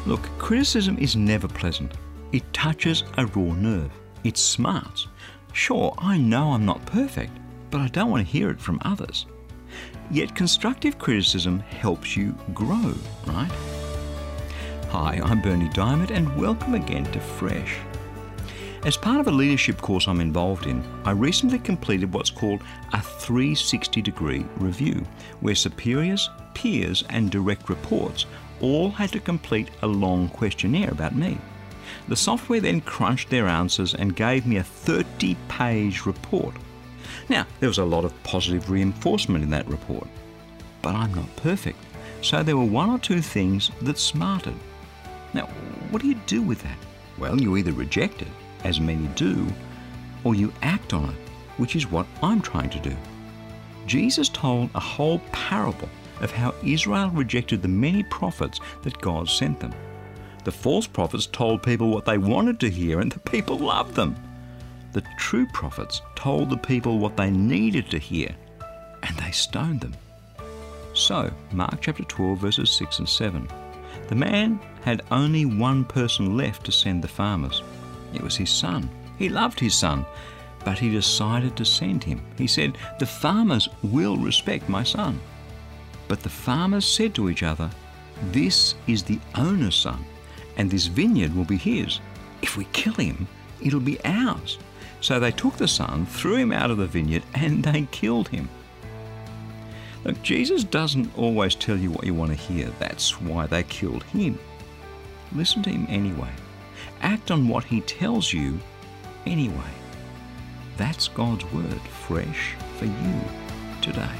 Look, criticism is never pleasant. It touches a raw nerve. It smarts. Sure, I know I'm not perfect, but I don't want to hear it from others. Yet constructive criticism helps you grow, right? Hi, I'm Berni Dymet and welcome again to Fresh. As part of a leadership course I'm involved in, I recently completed what's called a 360-degree review, where superiors, peers and direct reports all had to complete a long questionnaire about me. The software then crunched their answers and gave me a 30-page report. Now, there was a lot of positive reinforcement in that report, but I'm not perfect, so there were one or two things that smarted. Now, what do you do with that? Well, you either reject it, as many do, or you act on it, which is what I'm trying to do. Jesus told a whole parable of how Israel rejected the many prophets that God sent them. The false prophets told people what they wanted to hear and the people loved them. The true prophets told the people what they needed to hear and they stoned them. So, Mark chapter 12 verses 6 and 7. The man had only one person left to send the farmers. It was his son. He loved his son, but he decided to send him. He said, "The farmers will respect my son." But the farmers said to each other, "This is the owner's son, and this vineyard will be his. If we kill him, it'll be ours." So they took the son, threw him out of the vineyard, and they killed him. Look, Jesus doesn't always tell you what you want to hear. That's why they killed him. Listen to him anyway. Act on what he tells you anyway. That's God's word, fresh for you today.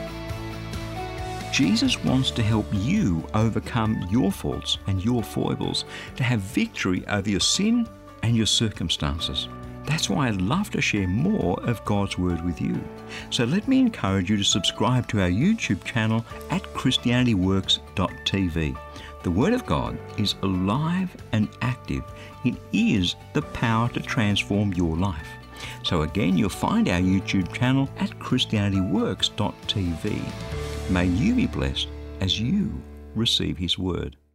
Jesus wants to help you overcome your faults and your foibles, to have victory over your sin and your circumstances. That's why I'd love to share more of God's Word with you. So let me encourage you to subscribe to our YouTube channel at ChristianityWorks.tv. The Word of God is alive and active. It is the power to transform your life. So again, you'll find our YouTube channel at ChristianityWorks.tv. May you be blessed as you receive His Word.